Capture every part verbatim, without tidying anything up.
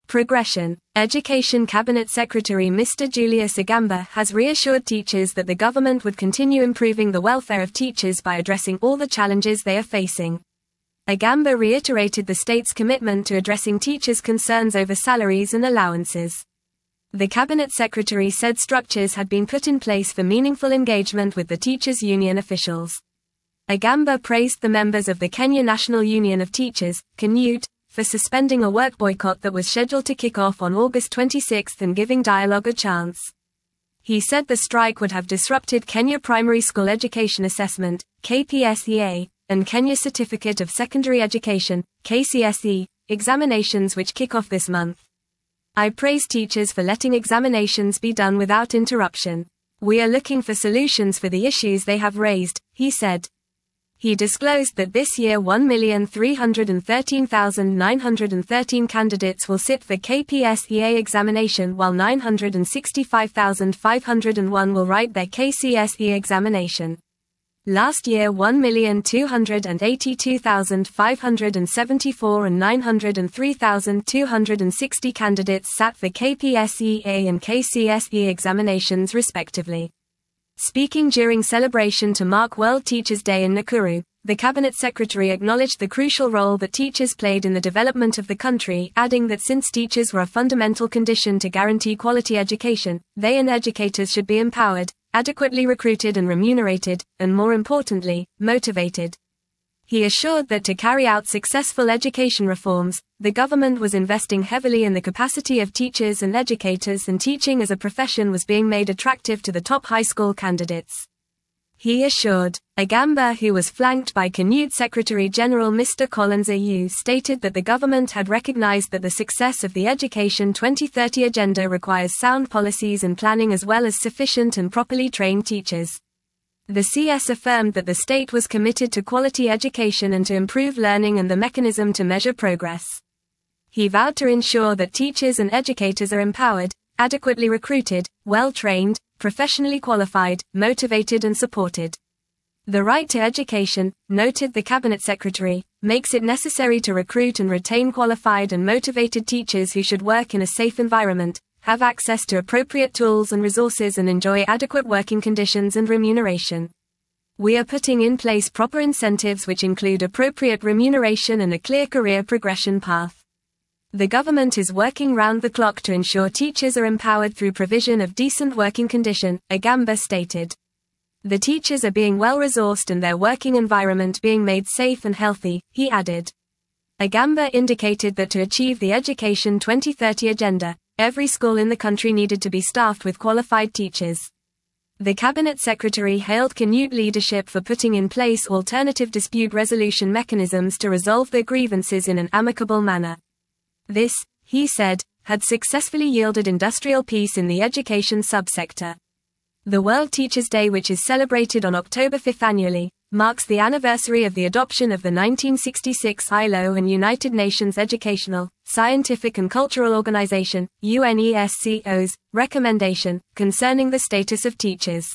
Progression. Education Cabinet Secretary Mister Julius Igamba has reassured teachers that the government would continue improving the welfare of teachers by addressing all the challenges they are facing. Igamba reiterated the state's commitment to addressing teachers' concerns over salaries and allowances. The cabinet secretary said structures had been put in place for meaningful engagement with the teachers' union officials. Igamba praised the members of the Kenya National Union of Teachers, KNUT, for suspending a work boycott that was scheduled to kick off on August twenty-sixth and giving dialogue a chance. He said the strike would have disrupted Kenya Primary School Education Assessment, K P S E A, and Kenya Certificate of Secondary Education, K C S E, examinations which kick off this month. I praise teachers for letting examinations be done without interruption. We are looking for solutions for the issues they have raised, he said. He disclosed that this year one million three hundred thirteen thousand nine hundred thirteen candidates will sit for K P S E A examination while nine hundred sixty-five thousand five hundred one will write their K C S E examination. Last year one million two hundred eighty-two thousand five hundred seventy-four and nine hundred three thousand two hundred sixty candidates sat for K P S E A and K C S E examinations respectively. Speaking during celebration to mark World Teachers' Day in Nakuru, the cabinet secretary acknowledged the crucial role that teachers played in the development of the country, adding that since teachers were a fundamental condition to guarantee quality education, they and educators should be empowered, adequately recruited and remunerated, and more importantly, motivated. He assured that to carry out successful education reforms, the government was investing heavily in the capacity of teachers and educators, and teaching as a profession was being made attractive to the top high school candidates. He assured. Igamba, who was flanked by KNUT Secretary General Mister Collins Ayu, stated that the government had recognized that the success of the Education twenty thirty agenda requires sound policies and planning as well as sufficient and properly trained teachers. The C S affirmed that the state was committed to quality education and to improve learning and the mechanism to measure progress. He vowed to ensure that teachers and educators are empowered, adequately recruited, well-trained, professionally qualified, motivated and supported. The right to education, noted the cabinet secretary, makes it necessary to recruit and retain qualified and motivated teachers who should work in a safe environment, have access to appropriate tools and resources and enjoy adequate working conditions and remuneration. We are putting in place proper incentives which include appropriate remuneration and a clear career progression path. The government is working round the clock to ensure teachers are empowered through provision of decent working condition, Igamba stated. The teachers are being well resourced and their working environment being made safe and healthy, he added. Igamba indicated that to achieve the Education twenty thirty agenda, every school in the country needed to be staffed with qualified teachers. The cabinet secretary hailed KNUT leadership for putting in place alternative dispute resolution mechanisms to resolve their grievances in an amicable manner. This, he said, had successfully yielded industrial peace in the education subsector. The World Teachers' Day, which is celebrated on October fifth annually, marks the anniversary of the adoption of the nineteen sixty-six I L O and United Nations Educational, Scientific and Cultural Organization, UNESCO's, recommendation concerning the status of teachers.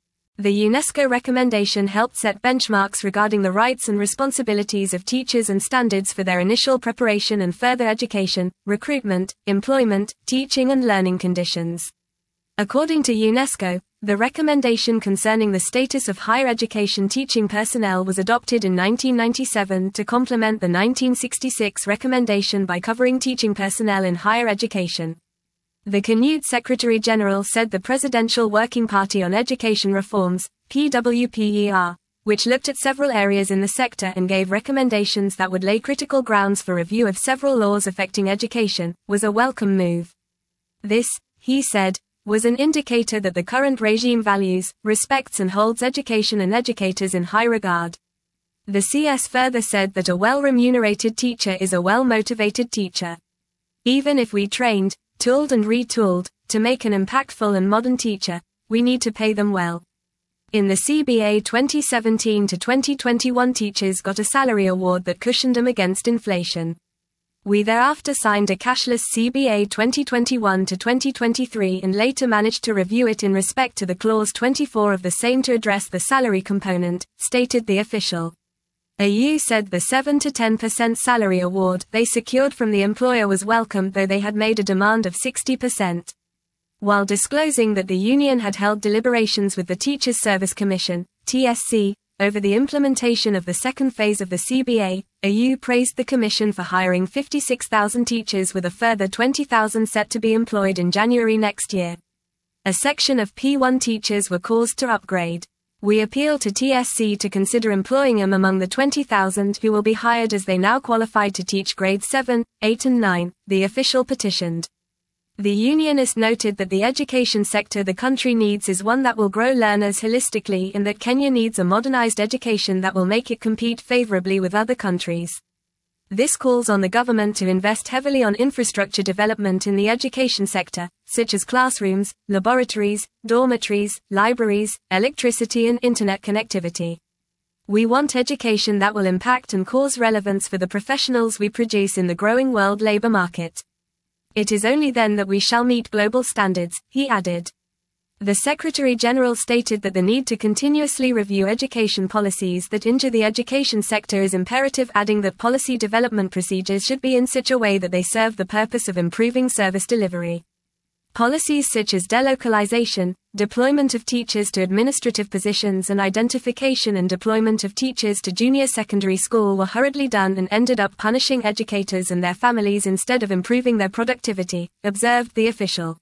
The UNESCO recommendation helped set benchmarks regarding the rights and responsibilities of teachers and standards for their initial preparation and further education, recruitment, employment, teaching and learning conditions. According to UNESCO, the recommendation concerning the status of higher education teaching personnel was adopted in nineteen ninety-seven to complement the nineteen sixty-six recommendation by covering teaching personnel in higher education. The KNUT Secretary General said the Presidential Working Party on Education Reforms, P W P E R, which looked at several areas in the sector and gave recommendations that would lay critical grounds for review of several laws affecting education, was a welcome move. This, he said, was an indicator that the current regime values, respects and holds education and educators in high regard. The C S further said that a well-remunerated teacher is a well-motivated teacher. Even if we trained, tooled and retooled, to make an impactful and modern teacher, we need to pay them well. In the C B A twenty seventeen to twenty twenty-one, teachers got a salary award that cushioned them against inflation. We thereafter signed a cashless C B A twenty twenty-one to twenty twenty-three and later managed to review it in respect to the clause twenty-four of the same to address the salary component, stated the official. A U said the seven to ten percent salary award they secured from the employer was welcome, though they had made a demand of sixty percent. While disclosing that the union had held deliberations with the Teachers Service Commission, T S C, over the implementation of the second phase of the C B A, A U praised the Commission for hiring fifty-six thousand teachers with a further twenty thousand set to be employed in January next year. A section of P one teachers were caused to upgrade. We appeal to T S C to consider employing them among the twenty thousand who will be hired, as they now qualify to teach grades seven, eight and nine, the official petitioned. The unionist noted that the education sector the country needs is one that will grow learners holistically, and that Kenya needs a modernized education that will make it compete favorably with other countries. This calls on the government to invest heavily on infrastructure development in the education sector, such as classrooms, laboratories, dormitories, libraries, electricity and internet connectivity. We want education that will impact and cause relevance for the professionals we produce in the growing world labor market. It is only then that we shall meet global standards, he added. The Secretary-General stated that the need to continuously review education policies that injure the education sector is imperative, adding that policy development procedures should be in such a way that they serve the purpose of improving service delivery. Policies such as delocalization, deployment of teachers to administrative positions and identification and deployment of teachers to junior secondary school were hurriedly done and ended up punishing educators and their families instead of improving their productivity, observed the official.